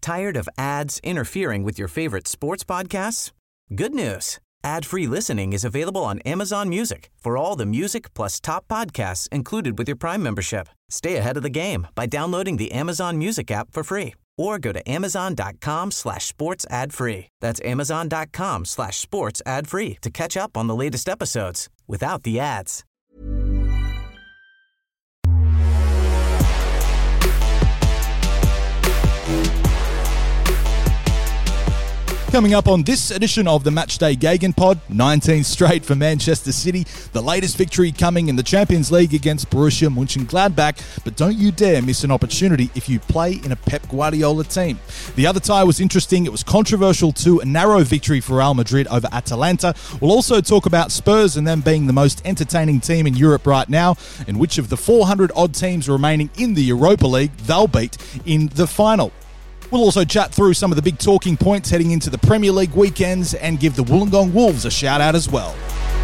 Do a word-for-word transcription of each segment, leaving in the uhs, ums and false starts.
Tired of ads interfering with your favorite sports podcasts? Good news. Ad-free listening is available on Amazon Music for all the music plus top podcasts included with your Prime membership. Stay ahead of the game by downloading the Amazon Music app for free or go to amazon.com slash sports ad free. That's amazon.com slash sports ad free to catch up on the latest episodes without the ads. Coming up on this edition of the Matchday Gegenpod, nineteen straight for Manchester City, the latest victory coming in the Champions League against Borussia Mönchengladbach, but don't you dare miss an opportunity if you play in a Pep Guardiola team. The other tie was interesting. It was controversial too, a narrow victory for Real Madrid over Atalanta. We'll also talk about Spurs and them being the most entertaining team in Europe right now, and which of the four hundred odd teams remaining in the Europa League they'll beat in the final. We'll also chat through some of the big talking points heading into the Premier League weekends and give the Wollongong Wolves a shout out as well.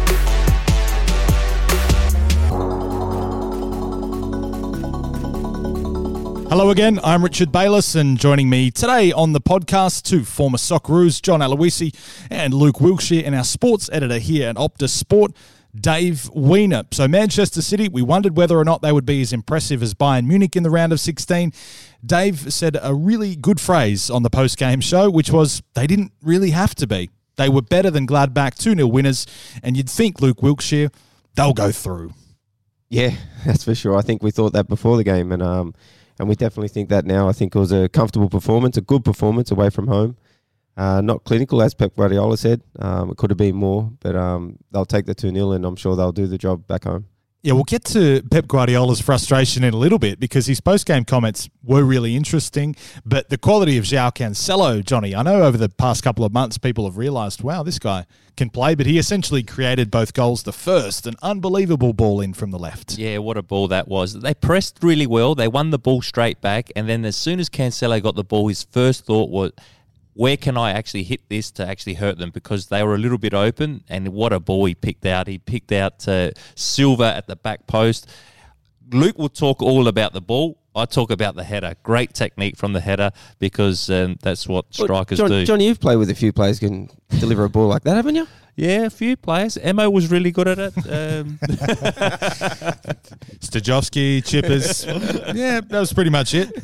Hello again, I'm Richard Bayliss, and joining me today on the podcast, two former Socceroos, John Aloisi and Luke Wilkshire, and our sports editor here at Optus Sport, Dave Weiner. So Manchester City, we wondered whether or not they would be as impressive as Bayern Munich in the round of sixteen. Dave said a really good phrase on the post-game show, which was, they didn't really have to be. They were better than Gladbach, two nil winners, and you'd think, Luke Wilkshire, they'll go through. Yeah, that's for sure. I think we thought that before the game, and um, and we definitely think that now. I think it was a comfortable performance, a good performance away from home. Uh, not clinical, as Pep Guardiola said. Um, it could have been more, but um, they'll take the two nil, and I'm sure they'll do the job back home. Yeah, we'll get to Pep Guardiola's frustration in a little bit because his post-game comments were really interesting, but the quality of João Cancelo, Johnny, I know over the past couple of months people have realised, wow, this guy can play, but he essentially created both goals. The first, an unbelievable ball in from the left. Yeah, what a ball that was. They pressed really well. They won the ball straight back, and then as soon as Cancelo got the ball, his first thought was, where can I actually hit this to actually hurt them? Because they were a little bit open, and what a ball he picked out. He picked out uh, Silva at the back post. Luke will talk all about the ball. I talk about the header. Great technique from the header because um, that's what strikers well, John, do. Johnny, you've played with a few players who can deliver a ball like that, haven't you? Yeah, a few players. Emo was really good at it. Um. Stajovski, Chippers. Yeah, that was pretty much it.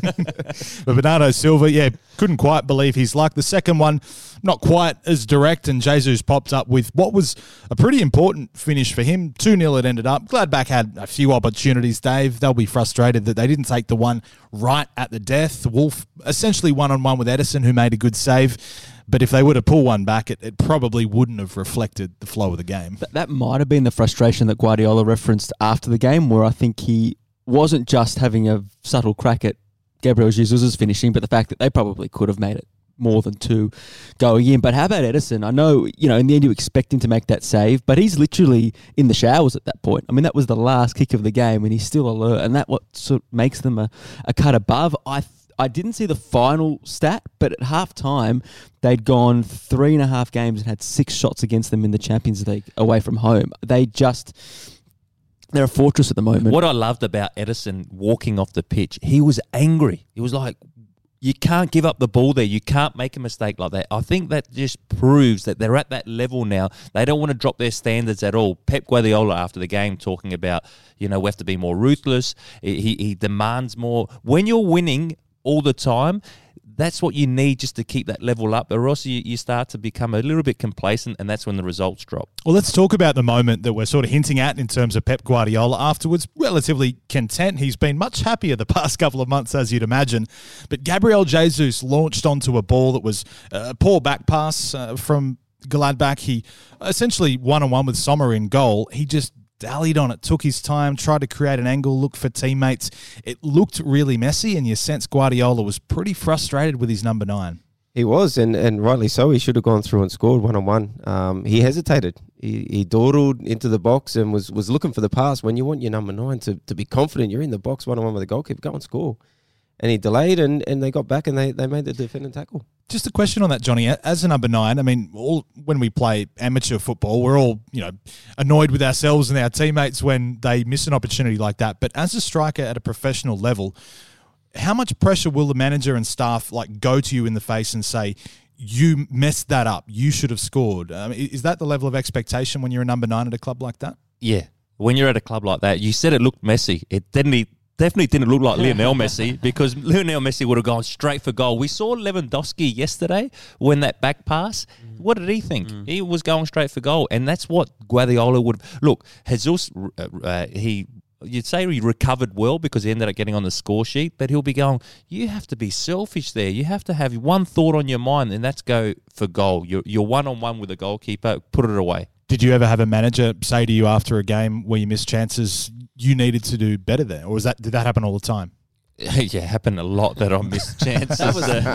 But Bernardo Silva, yeah, couldn't quite believe his luck. The second one, not quite as direct, and Jesus popped up with what was a pretty important finish for him. two nil it ended up. Gladbach had a few opportunities, Dave. They'll be frustrated that they didn't take the one right at the death. Wolf essentially one-on-one with Edison, who made a good save. But if they were to pull one back, it, it probably wouldn't have reflected the flow of the game. That, that might have been the frustration that Guardiola referenced after the game, where I think he wasn't just having a subtle crack at Gabriel Jesus' finishing, but the fact that they probably could have made it more than two going in. But how about Edison? I know, you know, in the end you expect him to make that save, but he's literally in the showers at that point. I mean, that was the last kick of the game, and he's still alert, and that what sort of makes them a, a cut above. I th- I didn't see the final stat, but at half time, they'd gone three and a half games and had six shots against them in the Champions League away from home. They just, they're a fortress at the moment. What I loved about Edison walking off the pitch, he was angry. He was like, you can't give up the ball there. You can't make a mistake like that. I think that just proves that they're at that level now. They don't want to drop their standards at all. Pep Guardiola, after the game, talking about, you know, we have to be more ruthless. He, he demands more. When you're winning all the time, that's what you need just to keep that level up, or else you, you start to become a little bit complacent, and that's when the results drop. Well, let's talk about the moment that we're sort of hinting at in terms of Pep Guardiola. Afterwards, relatively content. He's been much happier the past couple of months, as you'd imagine. But Gabriel Jesus launched onto a ball that was a poor back pass uh, from Gladbach. He essentially one-on-one with Sommer in goal. He just dallied on it, took his time, tried to create an angle, look for teammates. It looked really messy, and you sense Guardiola was pretty frustrated with his number nine. He was, and, and rightly so. He should have gone through and scored one-on-one. Um, he hesitated. He, he dawdled into the box and was, was looking for the pass. When you want your number nine to, to be confident you're in the box one-on-one with the goalkeeper, go and score. And he delayed, and, and they got back, and they, they made the defending tackle. Just a question on that, Johnny. As a number nine, I mean, all, when we play amateur football, we're all, you know, annoyed with ourselves and our teammates when they miss an opportunity like that. But as a striker at a professional level, how much pressure will the manager and staff like go to you in the face and say, you messed that up, you should have scored? Um, is that the level of expectation when you're a number nine at a club like that? Yeah. When you're at a club like that, you said it looked messy. It didn't. Definitely didn't look like Lionel Messi, because Lionel Messi would have gone straight for goal. We saw Lewandowski yesterday when that back pass. Mm. What did he think? Mm. He was going straight for goal, and that's what Guardiola would have. Look, Jesus, uh, uh, he you'd say he recovered well because he ended up getting on the score sheet, but he'll be going, you have to be selfish there. You have to have one thought on your mind, and that's go for goal. You're, you're one-on-one with the goalkeeper, put it away. Did you ever have a manager say to you after a game where you missed chances, you needed to do better there? Or was that did that happen all the time? Yeah, happened a lot that I missed chances. that was a,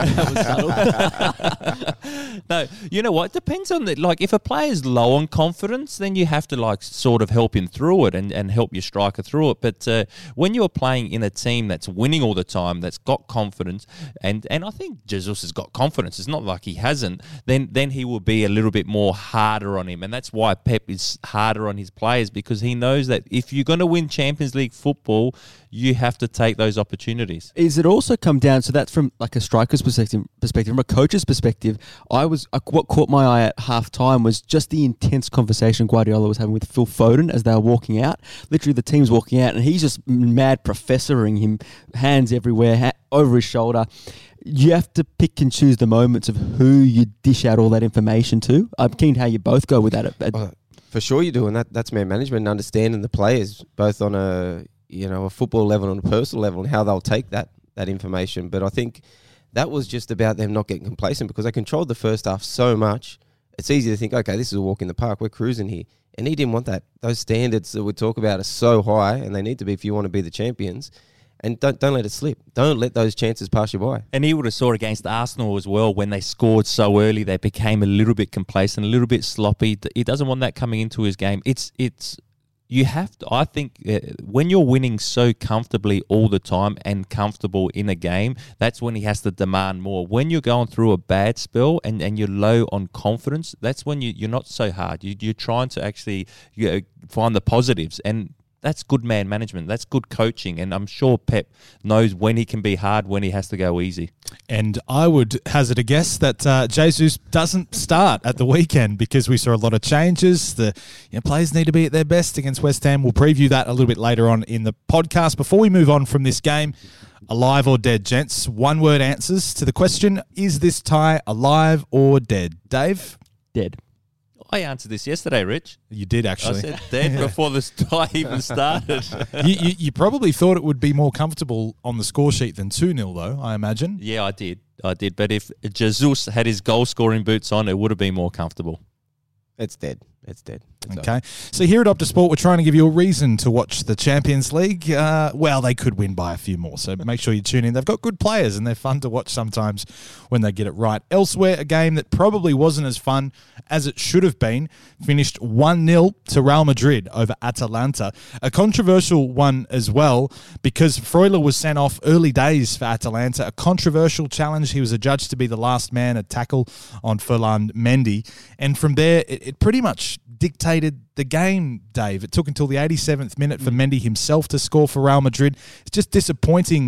that was subtle. No, you know what? It depends on the, like, if a player's low on confidence, then you have to like sort of help him through it and, and help your striker through it. But uh, when you're playing in a team that's winning all the time, that's got confidence, and, and I think Jesus has got confidence. It's not like he hasn't. Then then he will be a little bit more harder on him, and that's why Pep is harder on his players, because he knows that if you're going to win Champions League football, you have to take those opportunities. Is it also come down, so that's from like a striker's perspective, perspective from a coach's perspective, I was uh, what caught my eye at half time was just the intense conversation Guardiola was having with Phil Foden as they were walking out. Literally the team's walking out and he's just mad professoring him, hands everywhere, ha- over his shoulder. You have to pick and choose the moments of who you dish out all that information to. I'm keen how you both go with that. Oh, for sure you do, and that, that's man management and understanding the players, both on a you know, a football level and a personal level, and how they'll take that that information. But I think that was just about them not getting complacent, because they controlled the first half so much. It's easy to think, okay, this is a walk in the park, we're cruising here. And he didn't want that. Those standards that we talk about are so high, and they need to be if you want to be the champions. And don't don't let it slip. Don't let those chances pass you by. And he would have saw it against Arsenal as well. When they scored so early, they became a little bit complacent, a little bit sloppy. He doesn't want that coming into his game. It's it's... You have to, I think, uh, when you're winning so comfortably all the time and comfortable in a game, that's when he has to demand more. When you're going through a bad spell and, and you're low on confidence, that's when you, you're not so hard. You, you're trying to actually you know, find the positives, and that's good man management. That's good coaching, and I'm sure Pep knows when he can be hard, when he has to go easy. And I would hazard a guess that uh, Jesus doesn't start at the weekend, because we saw a lot of changes. The you know, players need to be at their best against West Ham. We'll preview that a little bit later on in the podcast. Before we move on from this game, alive or dead, gents? One-word answers to the question, is this tie alive or dead? Dave? Dead. I answered this yesterday, Rich. You did, actually. I said dead yeah. before the tie even started. you, you, you probably thought it would be more comfortable on the score sheet than two nil, though, I imagine. Yeah, I did. I did. But if Jesus had his goal-scoring boots on, it would have been more comfortable. It's dead. It's dead. It's okay. over. So here at Optus Sport, we're trying to give you a reason to watch the Champions League. Uh, well, they could win by a few more, so make sure you tune in. They've got good players, and they're fun to watch sometimes when they get it right. Elsewhere, a game that probably wasn't as fun as it should have been, finished one nil to Real Madrid over Atalanta. A controversial one as well, because Freuler was sent off early days for Atalanta. A controversial challenge. He was adjudged to be the last man, a tackle on Ferland Mendy. And from there, it, it pretty much dictated the game, Dave. It took until the eighty-seventh minute for Mendy himself to score for Real Madrid. It's just disappointing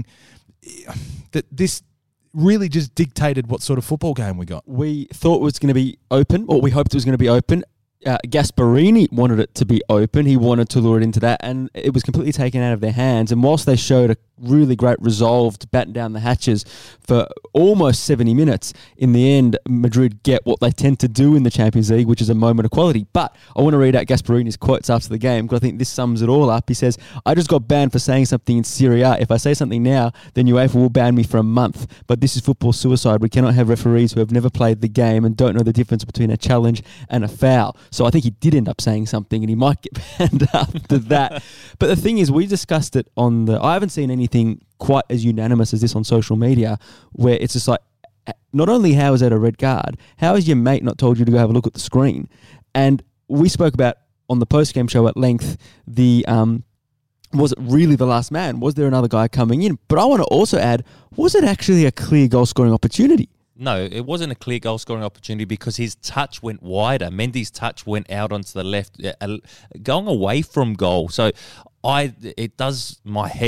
that this really just dictated what sort of football game we got. We thought it was going to be open, or we hoped it was going to be open. Uh, Gasperini wanted it to be open. He wanted to lure it into that, and it was completely taken out of their hands. And whilst they showed a really great resolve to batten down the hatches for almost seventy minutes, in the end, Madrid get what they tend to do in the Champions League, which is a moment of quality. But I want to read out Gasperini's quotes after the game, because I think this sums it all up. He says, I just got banned for saying something in Serie A. If I say something now, then UEFA will ban me for a month. But this is football suicide. We cannot have referees who have never played the game and don't know the difference between a challenge and a foul. So I think he did end up saying something, and he might get banned after that. But the thing is, we discussed it on the... I haven't seen anything quite as unanimous as this on social media, where it's just like, not only how is that a red card, how has your mate not told you to go have a look at the screen? And we spoke about on the post-game show at length, the um, was it really the last man? Was there another guy coming in? But I want to also add, was it actually a clear goal-scoring opportunity? No, it wasn't a clear goal-scoring opportunity because his touch went wider. Mendy's touch went out onto the left, uh, going away from goal. So I, it does my head in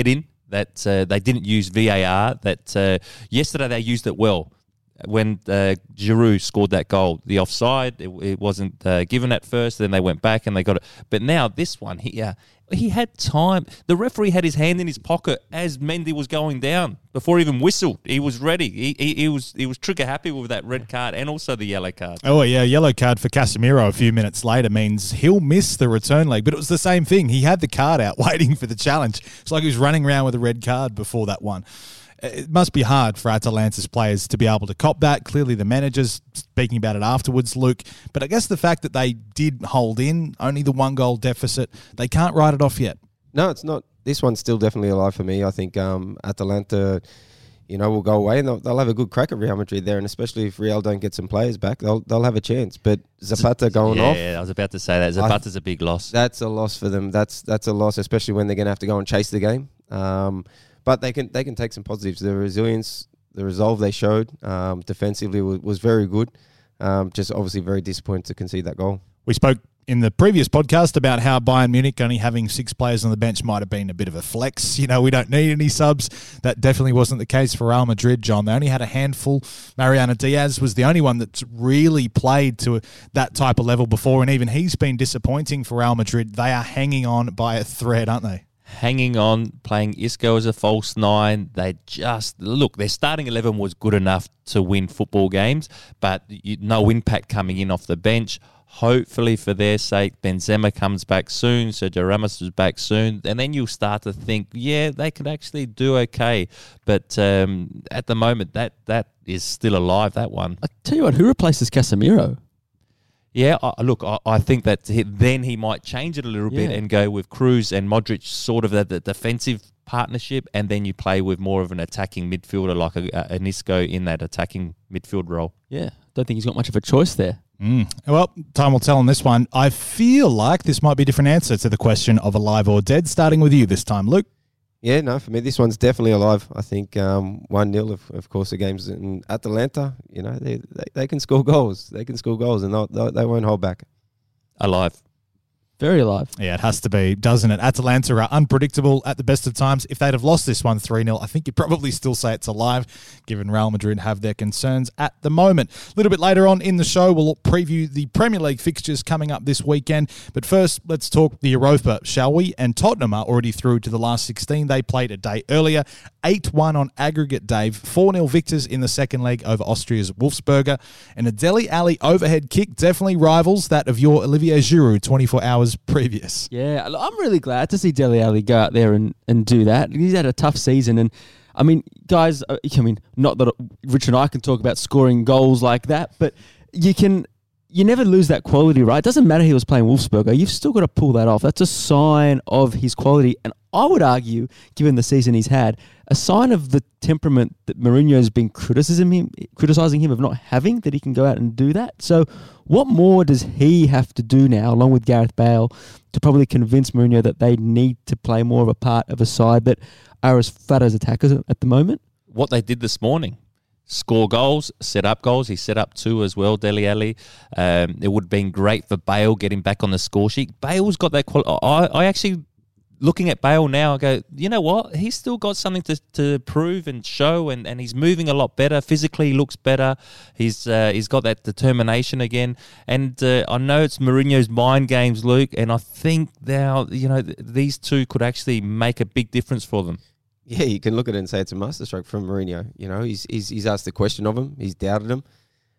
that uh, they didn't use V A R. That uh, yesterday they used it well. When uh, Giroud scored that goal, the offside, it, it wasn't uh, given at first, then they went back and they got it. But now this one, he, uh, he had time. The referee had his hand in his pocket as Mendy was going down before he even whistled. He was ready. He, he, he was he was trigger happy with that red card and also the yellow card. Oh, yeah, yellow card for Casemiro a few minutes later means he'll miss the return leg. But it was the same thing. He had the card out waiting for the challenge. It's like he was running around with a red card before that one. It must be hard for Atalanta's players to be able to cop that. Clearly the manager's speaking about it afterwards, Luke. But I guess the fact that they did hold in, only the one goal deficit, they can't write it off yet. No, it's not. This one's still definitely alive for me. I think um, Atalanta, you know, will go away and they'll, they'll have a good crack at Real Madrid there. And especially if Real don't get some players back, they'll they'll have a chance. But Zapata going yeah, off. Yeah, I was about to say that. Zapata's a big loss. That's a loss for them. That's that's a loss, especially when they're going to have to go and chase the game. Um But they can they can take some positives. The resilience, the resolve they showed um, defensively was, was very good. Um, just obviously very disappointed to concede that goal. We spoke in the previous podcast about how Bayern Munich only having six players on the bench might have been a bit of a flex. You know, we don't need any subs. That definitely wasn't the case for Real Madrid, John. They only had a handful. Mariano Diaz was the only one that's really played to that type of level before, and even he's been disappointing for Real Madrid. They are hanging on by a thread, aren't they? Hanging on, playing Isco as a false nine. They just, look, their starting eleven was good enough to win football games, but you, no impact coming in off the bench. Hopefully for their sake, Benzema comes back soon, Sergio Ramos is back soon, and then you'll start to think, yeah, they could actually do okay. But um, at the moment, that that is still alive, that one. I tell you what, who replaces Casemiro? Yeah, I, look, I, I think that he, then he might change it a little Yeah. bit and go with Cruz and Modric, sort of the, the defensive partnership, and then you play with more of an attacking midfielder like a, a, an Isco in that attacking midfield role. Yeah, don't think he's got much of a choice there. Mm. Well, time will tell on this one. I feel like this might be a different answer to the question of alive or dead, starting with you this time, Luke. Yeah, no, for me, this one's definitely alive. I think um, one nil, of, of course, the game's in Atalanta. You know, they, they they can score goals. They can score goals, and they'll, they won't hold back. Alive. Very alive. Yeah, it has to be, doesn't it? Atalanta are unpredictable at the best of times. If they'd have lost this one three nil, I think you'd probably still say it's alive, given Real Madrid have their concerns at the moment. A little bit later on in the show, we'll preview the Premier League fixtures coming up this weekend. But first, let's talk the Europa, shall we? And Tottenham are already through to the last sixteen. They played a day earlier. eight one on aggregate, Dave. four nil victors in the second leg over Austria's Wolfsberger. And a Dele Alli overhead kick definitely rivals that of your Olivier Giroud twenty-four hours previous. Yeah, I'm really glad to see Dele Alli go out there and, and do that. He's had a tough season, and I mean, guys, I mean, not that Rich and I can talk about scoring goals like that, but you can, you never lose that quality, right? It doesn't matter he was playing Wolfsberger. You've still got to pull that off. That's a sign of his quality, and I would argue, given the season he's had, a sign of the temperament that Mourinho's been criticising him, criticizing him of not having, that he can go out and do that. So what more does he have to do now, along with Gareth Bale, to probably convince Mourinho that they need to play more of a part of a side that are as fat as attackers at the moment? What they did this morning. Score goals, set up goals. He set up two as well, Dele Alli. Um, it would have been great for Bale getting back on the score sheet. Bale's got that quality. I, I actually... Looking at Bale now, I go, you know what? He's still got something to, to prove and show, and, and he's moving a lot better. Physically, he looks better. He's uh, he's got that determination again. And uh, I know it's Mourinho's mind games, Luke, and I think now, you know, th- these two could actually make a big difference for them. Yeah, you can look at it and say it's a masterstroke from Mourinho. You know, he's he's, he's asked the question of him. He's doubted him.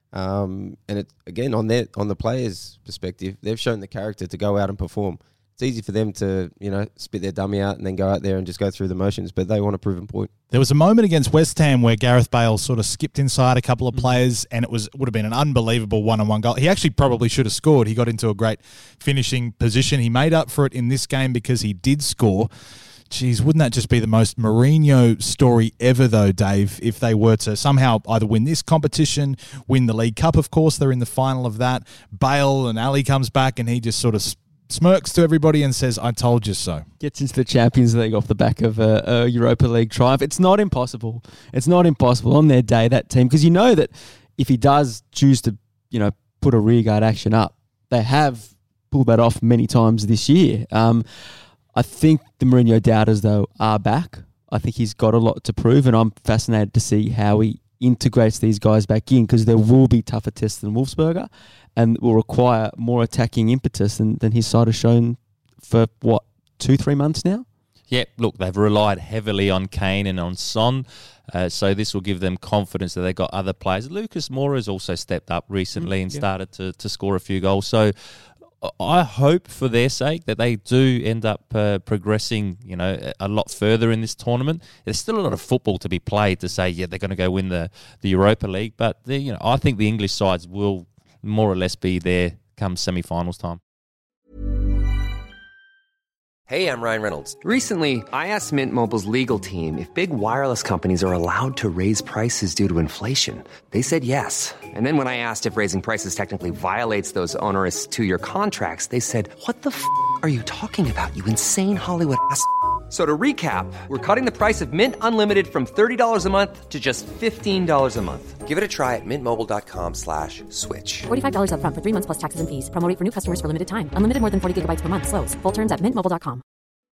Um, and it, again, on their on the players' perspective, they've shown the character to go out and perform. It's easy for them to, you know, spit their dummy out and then go out there and just go through the motions, but they want a proven point. There was a moment against West Ham where Gareth Bale sort of skipped inside a couple of players, and it was would have been an unbelievable one-on-one goal. He actually probably should have scored. He got into a great finishing position. He made up for it in this game because he did score. Geez, wouldn't that just be the most Mourinho story ever, though, Dave, if they were to somehow either win this competition, win the League Cup, of course, they're in the final of that. Bale and Ali comes back and he just sort of smirks to everybody and says, I told you so. Gets into the Champions League off the back of a, a Europa League triumph. It's not impossible. It's not impossible on their day, that team, because you know that if he does choose to, you know, put a rearguard action up, they have pulled that off many times this year. Um, I think the Mourinho doubters, though, are back. I think he's got a lot to prove, and I'm fascinated to see how he integrates these guys back in, because there will be tougher tests than Wolfsberger and will require more attacking impetus than, than his side has shown for, what, two, three months now? Yeah, look, they've relied heavily on Kane and on Son, uh, so this will give them confidence that they've got other players. Lucas Moura has also stepped up recently mm, and yeah. started to, to score a few goals. So I hope for their sake that they do end up uh, progressing, you know, a lot further in this tournament. There's still a lot of football to be played to say, yeah, they're going to go win the, the Europa League. But, you know, I think the English sides will more or less be there come semi-finals time. Hey, I'm Ryan Reynolds. Recently, I asked Mint Mobile's legal team if big wireless companies are allowed to raise prices due to inflation. They said yes. And then when I asked if raising prices technically violates those onerous two-year contracts, they said, what the f*** are you talking about, you insane Hollywood ass f- So to recap, we're cutting the price of Mint Unlimited from thirty dollars a month to just fifteen dollars a month. Give it a try at mintmobile.com slash switch. forty-five dollars up front for three months plus taxes and fees. Promo rate for new customers for limited time. Unlimited more than forty gigabytes per month. Slows full terms at mint mobile dot com.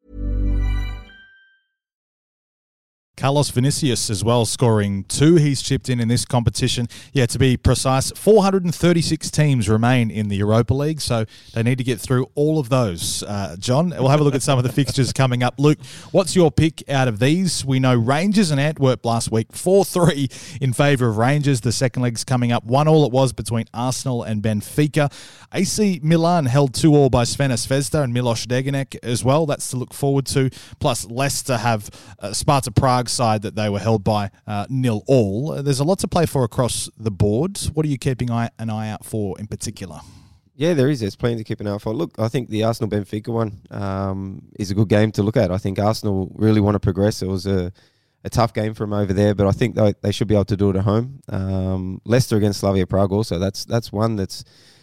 Carlos Vinicius as well, scoring two. He's chipped in in this competition. Yeah, to be precise, four hundred thirty-six teams remain in the Europa League, so they need to get through all of those. Uh, John, we'll have a look at some of the fixtures coming up. Luke, what's your pick out of these? We know Rangers and Antwerp last week, four three in favour of Rangers. The second leg's coming up. one all it was between Arsenal and Benfica. A C Milan held two all by Svena Zvezda and Miloš Degenek as well. That's to look forward to. Plus, Leicester have uh, Sparta Prague side that they were held by uh, nil all. There's a lot to play for across the board. What are you keeping eye, an eye out for in particular? Yeah, there is. There's plenty to keep an eye out for. Look, I think the Arsenal-Benfica one um, is a good game to look at. I think Arsenal really want to progress. It was a, a tough game for them over there, but I think they, they should be able to do it at home. Um, Leicester against Slavia Prague also. That's that's one that's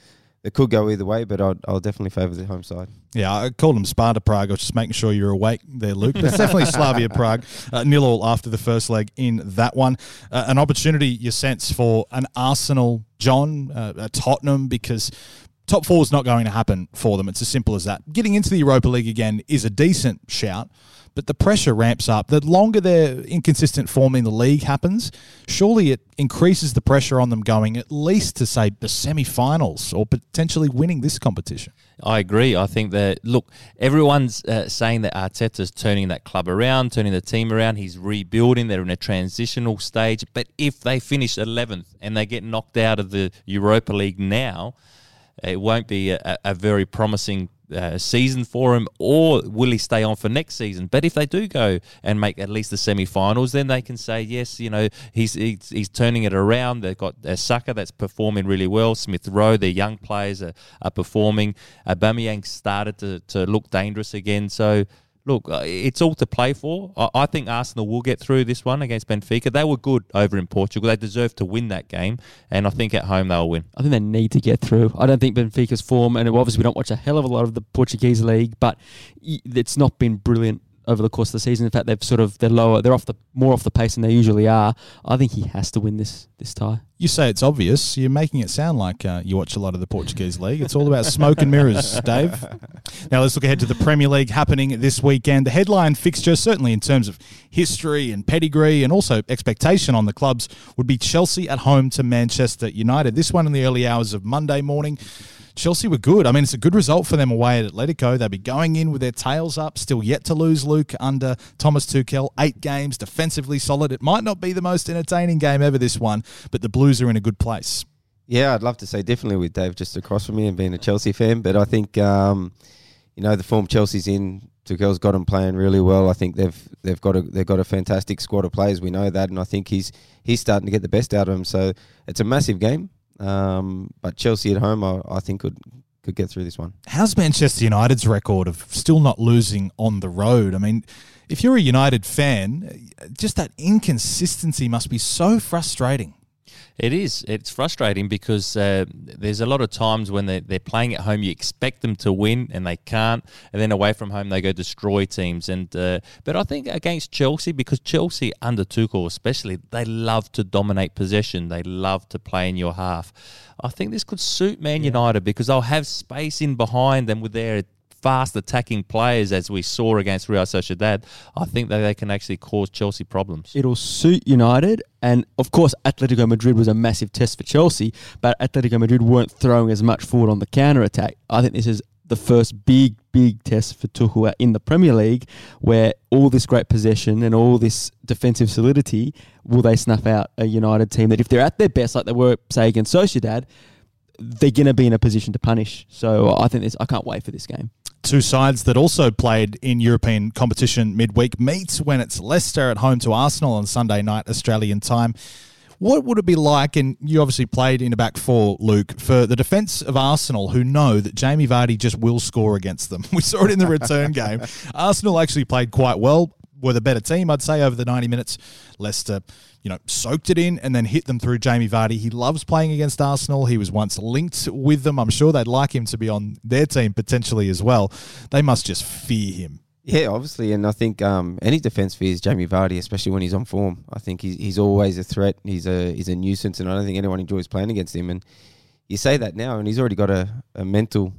it could go either way, but I'll, I'll definitely favour the home side. Yeah, I called them Sparta Prague. I was just making sure you're awake there, Luke. But it's definitely Slavia Prague. Uh, nil all after the first leg in that one. Uh, an opportunity, you sense, for an Arsenal, John, uh, a Tottenham, because top four is not going to happen for them. It's as simple as that. Getting into the Europa League again is a decent shout, but the pressure ramps up. The longer their inconsistent form in the league happens, surely it increases the pressure on them going at least to, say, the semi-finals or potentially winning this competition. I agree. I think that, look, everyone's uh, saying that Arteta's turning that club around, turning the team around. He's rebuilding. They're in a transitional stage. But if they finish eleventh and they get knocked out of the Europa League now, it won't be a, a very promising Uh, season for him, or will he stay on for next season? But if they do go and make at least the semi-finals, then they can say, yes, you know, he's he's, he's turning it around. They've got a Saka that's performing really well. Smith Rowe, their young players are, are performing. Aubameyang started to, to look dangerous again. So, look, uh, it's all to play for. I, I think Arsenal will get through this one against Benfica. They were good over in Portugal. They deserve to win that game, and I think at home they'll win. I think they need to get through. I don't think Benfica's form, and obviously we don't watch a hell of a lot of the Portuguese league, but it's not been brilliant over the course of the season. In fact, they've sort of they're lower, they're off the more off the pace than they usually are. I think he has to win this this tie. You say it's obvious. You're making it sound like uh, you watch a lot of the Portuguese league. It's all about smoke and mirrors, Dave. Now let's look ahead to the Premier League happening this weekend. The headline fixture, certainly in terms of history and pedigree and also expectation on the clubs, would be Chelsea at home to Manchester United. This one in the early hours of Monday morning. Chelsea were good. I mean, it's a good result for them away at Atletico. They'll be going in with their tails up, still yet to lose, Luke, under Thomas Tuchel. Eight games, defensively solid. It might not be the most entertaining game ever, this one, but the Blues are in a good place. Yeah, I'd love to say definitely with Dave just across from me and being a Chelsea fan, but I think, um, you know, the form Chelsea's in, Tuchel's got them playing really well. I think they've they've got a they've got a fantastic squad of players. We know that, and I think he's he's starting to get the best out of them. So it's a massive game. Um, but Chelsea at home, I, I think could could get through this one. How's Manchester United's record of still not losing on the road? I mean, if you're a United fan, just that inconsistency must be so frustrating. It is. It's frustrating because uh, there's a lot of times when they're, they're playing at home, you expect them to win and they can't. And then away from home, they go destroy teams. And uh, But I think against Chelsea, because Chelsea under Tuchel especially, they love to dominate possession. They love to play in your half. I think this could suit Man yeah. United because they'll have space in behind them with their fast attacking players as we saw against Real Sociedad, I think that they can actually cause Chelsea problems. It'll suit United, and of course Atletico Madrid was a massive test for Chelsea, but Atletico Madrid weren't throwing as much forward on the counter-attack. I think this is the first big, big test for Tuchel in the Premier League, where all this great possession and all this defensive solidity, will they snuff out a United team that if they're at their best, like they were, say, against Sociedad, they're going to be in a position to punish. So I think this, I can't wait for this game. Two sides that also played in European competition midweek meet when it's Leicester at home to Arsenal on Sunday night Australian time. What would it be like, and you obviously played in a back four, Luke, for the defence of Arsenal who know that Jamie Vardy just will score against them? We saw it in the return game. Arsenal actually played quite well, were the better team, I'd say, over the ninety minutes. Leicester, you know, soaked it in and then hit them through Jamie Vardy. He loves playing against Arsenal. He was once linked with them. I'm sure they'd like him to be on their team potentially as well. They must just fear him. Yeah, obviously, and I think um, any defence fears Jamie Vardy, especially when he's on form. I think he's he's always a threat. He's a he's a nuisance, and I don't think anyone enjoys playing against him. And you say that now, and he's already got a, a mental,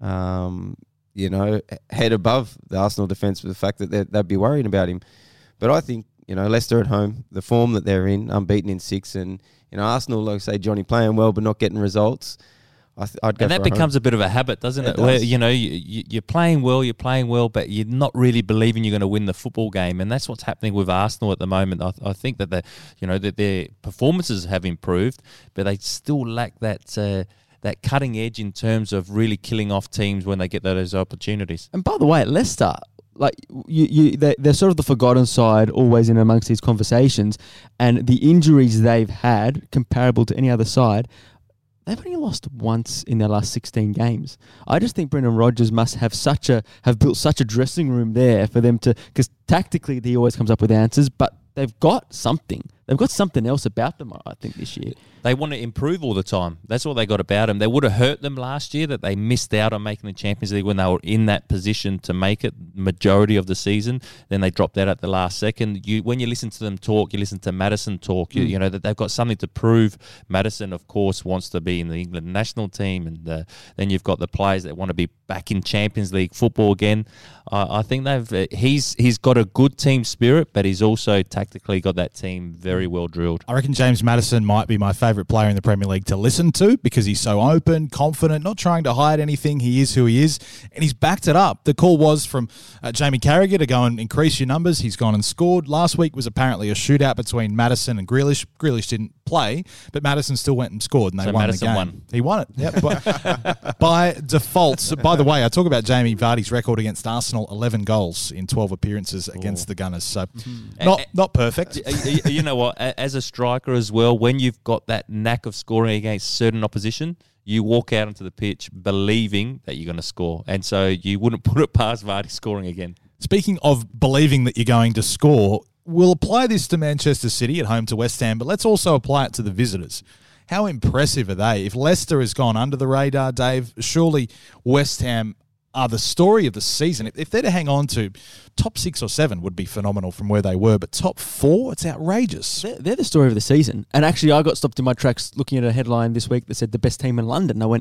um, you know, head above the Arsenal defence for the fact that they'd be worrying about him. But I think, you know, Leicester at home, the form that they're in, unbeaten in six, and, you know, Arsenal, like say, Johnny playing well but not getting results. I th- I'd go and that for a becomes home. a bit of a habit, doesn't it? It Where, does. you know, you, you, you're playing well, you're playing well, but you're not really believing you're going to win the football game, and that's what's happening with Arsenal at the moment. I, I think that the, you know, that their performances have improved, but they still lack that uh, that cutting edge in terms of really killing off teams when they get those opportunities. And by the way, Leicester, like you, you, they're, they're sort of the forgotten side always in amongst these conversations, and the injuries they've had, comparable to any other side, they've only lost once in their last sixteen games. I just think Brendan Rodgers must have such a have built such a dressing room there for them to, because tactically he always comes up with answers, but they've got something. They've got something else about them, I think, this year. They want to improve all the time. That's what they got about them. They would have hurt them last year that they missed out on making the Champions League when they were in that position to make it majority of the season. Then they dropped out at the last second. You, when you listen to them talk, you listen to Maddison talk, you, Mm. you know that they've got something to prove. Maddison, of course, wants to be in the England national team, and uh, then you've got the players that want to be back in Champions League football again. Uh, I think they've uh, he's he's got a good team spirit, but he's also tactically got that team very well drilled. I reckon James Maddison might be my favourite player in the Premier League to listen to because he's so open, confident, not trying to hide anything. He is who he is, and he's backed it up. The call was from uh, Jamie Carragher to go and increase your numbers. He's gone and scored. Last week was apparently a shootout between Maddison and Grealish. Grealish didn't play, but Maddison still went and scored, and they So won Maddison the game. won. He won it, yep, by, by default. So, by the way, I talk about Jamie Vardy's record against Arsenal, eleven goals in twelve appearances against the Gunners. So not, not perfect. you you know what? A- As a striker as well, when you've got that knack of scoring against certain opposition, you walk out onto the pitch believing that you're going to score. And so you wouldn't put it past Vardy scoring again. Speaking of believing that you're going to score, we'll apply this to Manchester City at home to West Ham, but let's also apply it to the visitors. How impressive are they? If Leicester has gone under the radar, Dave, surely West Ham are the story of the season. If, if they're to hang on to top six or seven would be phenomenal from where they were, but top four, it's outrageous. They're, they're the story of the season. And actually, I got stopped in my tracks looking at a headline this week that said the best team in London. I went,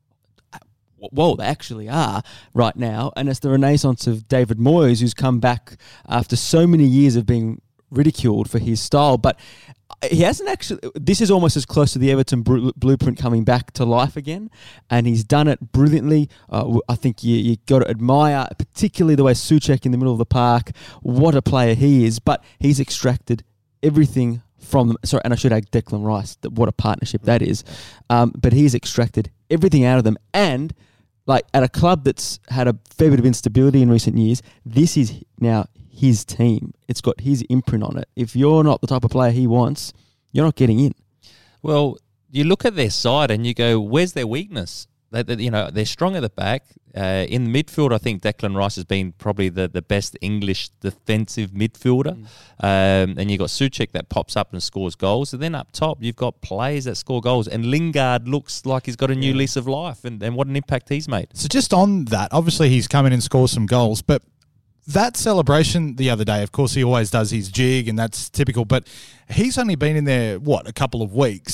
whoa, they actually are right now. And it's the renaissance of David Moyes, who's come back after so many years of being ridiculed for his style. But he hasn't actually, this is almost as close to the Everton br- blueprint coming back to life again. And he's done it brilliantly. Uh, I think you, you got to admire, particularly the way Souček in the middle of the park, what a player he is. But he's extracted everything from them. Sorry, and I should add Declan Rice, that what a partnership that is. Um, but he's extracted everything out of them. And like at a club that's had a fair bit of instability in recent years, this is now his team. It's got his imprint on it. If you're not the type of player he wants, you're not getting in. Well, you look at their side and you go, where's their weakness? They, they, you know, they're strong at the back. Uh, in the midfield, I think Declan Rice has been probably the, the best English defensive midfielder. Mm. Um, and you've got Souček that pops up and scores goals. And then up top, you've got players that score goals. And Lingard looks like he's got a new yeah. lease of life. And, and what an impact he's made. So just on that, obviously he's come in and scored some goals, but that celebration the other day, of course, he always does his jig, and that's typical. But he's only been in there, what, a couple of weeks.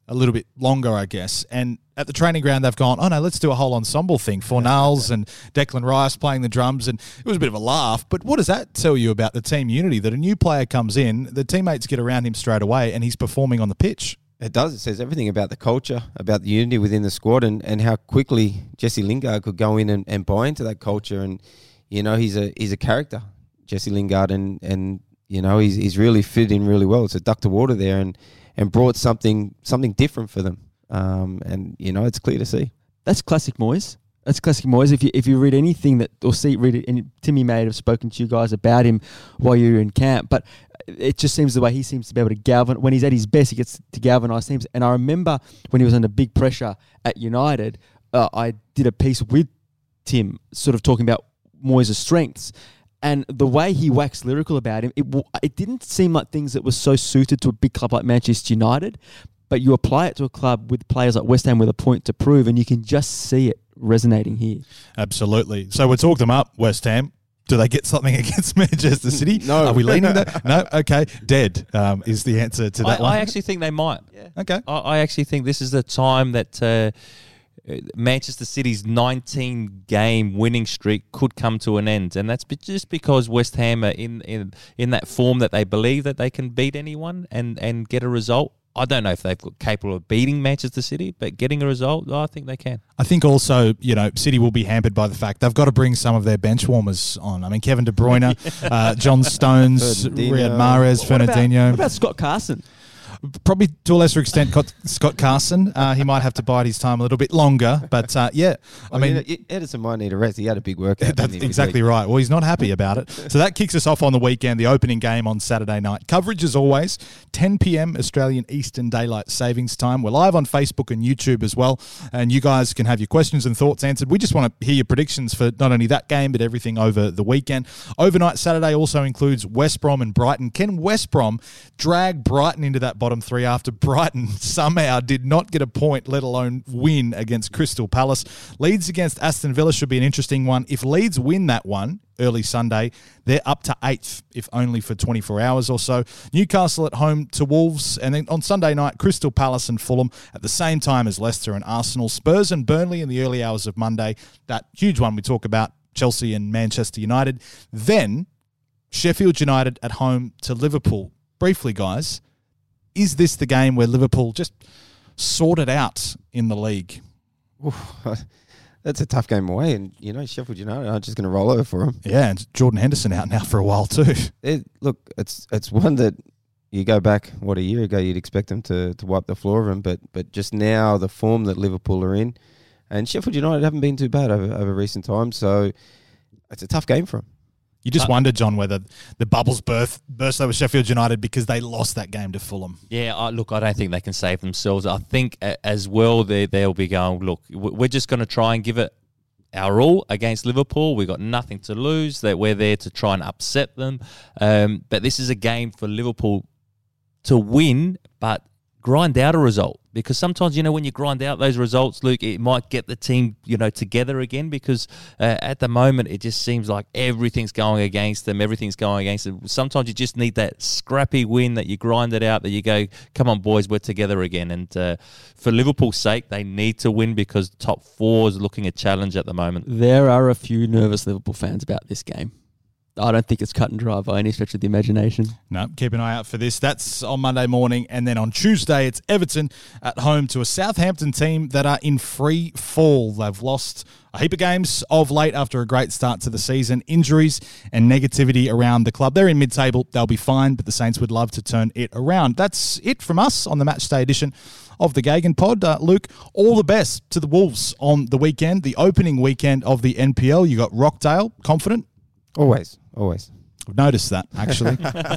a little bit longer, I guess. And at the training ground, they've gone, oh, no, let's do a whole ensemble thing. Fornals and Declan Rice playing the drums, and it was a bit of a laugh. But what does that tell you about the team unity, that a new player comes in, the teammates get around him straight away, and he's performing on the pitch? It does. It says everything about the culture, about the unity within the squad, and, and how quickly Jesse Lingard could go in and, and buy into that culture. And, you know, he's a he's a character, Jesse Lingard, and, and you know, he's he's really fit in really well. It's a duck to water there, and, and brought something something different for them. Um, and, you know, it's clear to see. That's classic Moyes. That's classic Moyes. If you if you read anything that, or see, read it, and Timmy may have spoken to you guys about him while you were in camp, but it just seems the way he seems to be able to galvan. When he's at his best, he gets to galvanise teams. And I remember when he was under big pressure at United, uh, I did a piece with Tim, sort of talking about Moyes' strengths. And the way he waxed lyrical about him, it it didn't seem like things that were so suited to a big club like Manchester United. But you apply it to a club with players like West Ham with a point to prove, and you can just see it resonating here. Absolutely. So we talk them up, West Ham. Do they get something against Manchester City? No. Are we leaning that? No? Okay. Dead um, is the answer to that I, one. I actually think they might. Yeah. Okay. I, I actually think this is the time that uh, Manchester City's nineteen-game winning streak could come to an end. And that's be- just because West Ham are in, in, in that form that they believe that they can beat anyone and, and get a result. I don't know if they're capable of beating Manchester City, but getting a result, I think they can. I think also, you know, City will be hampered by the fact they've got to bring some of their bench warmers on. I mean, Kevin De Bruyne, uh, John Stones, Fernandinho. Riyad Mahrez, What about, Fernandinho. what about Scott Carson? Probably to a lesser extent, Scott Carson. Uh, he might have to bide his time a little bit longer. But, uh, yeah, I Well, mean... you know, Edison might need a rest. He had a big workout. That's didn't he, exactly midweek? right. Well, he's not happy about it. So that kicks us off on the weekend, the opening game on Saturday night. Coverage, as always, ten p.m. Australian Eastern Daylight Savings Time. We're live on Facebook and YouTube as well, and you guys can have your questions and thoughts answered. We just want to hear your predictions for not only that game, but everything over the weekend. Overnight Saturday also includes West Brom and Brighton. Can West Brom drag Brighton into that bottom three after Brighton somehow did not get a point, let alone win against Crystal Palace? Leeds against Aston Villa should be an interesting one. If Leeds win that one early Sunday, they're up to eighth, if only for twenty-four hours or so. Newcastle at home to Wolves. And then on Sunday night, Crystal Palace and Fulham at the same time as Leicester and Arsenal. Spurs and Burnley in the early hours of Monday. That huge one we talk about, Chelsea and Manchester United. Then Sheffield United at home to Liverpool. Briefly, guys, is this the game where Liverpool just sort it out in the league? Oof, that's a tough game away. And, you know, Sheffield United aren't just going to roll over for them. Yeah, and Jordan Henderson out now for a while too. It, look, it's it's one that you go back, what, a year ago, you'd expect them to, to wipe the floor of them. But, but just now, the form that Liverpool are in, and Sheffield United haven't been too bad over, over recent times. So it's a tough game for them. You just Uh, wonder, John, whether the bubbles burst, burst over Sheffield United because they lost that game to Fulham. Yeah, I, look, I don't think they can save themselves. I think uh, as well they, they'll be going, look, w- we're just going to try and give it our all against Liverpool. We've got nothing to lose. That we're there to try and upset them. Um, but this is a game for Liverpool to win, but grind out a result. Because sometimes, you know, when you grind out those results, Luke, it might get the team, you know, together again. Because uh, at the moment, it just seems like everything's going against them. Everything's going against them. Sometimes you just need that scrappy win that you grind it out, that you go, come on, boys, we're together again. And uh, for Liverpool's sake, they need to win because top four is looking a challenge at the moment. There are a few nervous Liverpool fans about this game. I don't think it's cut and dry by any stretch of the imagination. No, keep an eye out for this. That's on Monday morning. And then on Tuesday, it's Everton at home to a Southampton team that are in free fall. They've lost a heap of games of late after a great start to the season. Injuries and negativity around the club. They're in mid-table. They'll be fine, but the Saints would love to turn it around. That's it from us on the Matchday edition of the Gagan Pod. Uh, Luke, all the best to the Wolves on the weekend, the opening weekend of the N P L. You got Rockdale, confident? Always, always. I've noticed that, actually.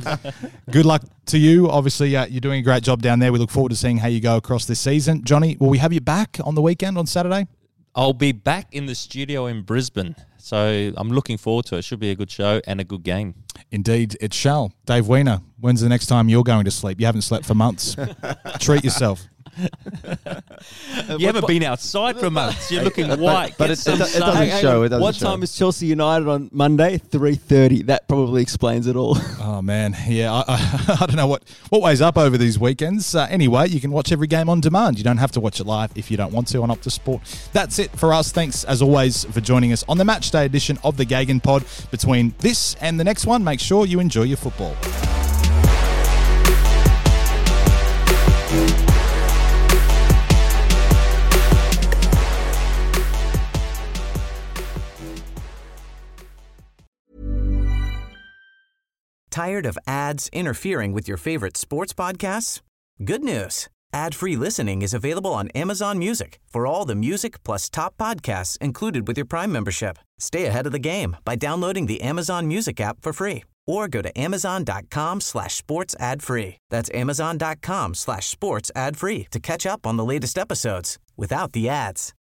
Good luck to you. Obviously, uh, you're doing a great job down there. We look forward to seeing how you go across this season. Johnny, will we have you back on the weekend on Saturday? I'll be back in the studio in Brisbane. So I'm looking forward to it. It should be a good show and a good game. Indeed, it shall. Dave Weiner, when's the next time you're going to sleep? You haven't slept for months. Treat yourself. You haven't been outside for months. You're looking white. but Get it- some it do- it sun. doesn't Hang- hang show, on. it doesn't what show. time is Chelsea United on Monday? three thirty. That probably explains it all. Oh, man. Yeah, I, I, I don't know what, what weighs up over these weekends. Uh, anyway, you can watch every game on demand. You don't have to watch it live if you don't want to on Optus Sport. That's it for us. Thanks, as always, for joining us on the Matchday edition of the Gagan Pod. Between this and the next one, make sure you enjoy your football. Tired of ads interfering with your favorite sports podcasts? Good news. Ad-free listening is available on Amazon Music for all the music plus top podcasts included with your Prime membership. Stay ahead of the game by downloading the Amazon Music app for free or go to amazon.com slash sports ad free. That's amazon.com slash sports ad free to catch up on the latest episodes without the ads.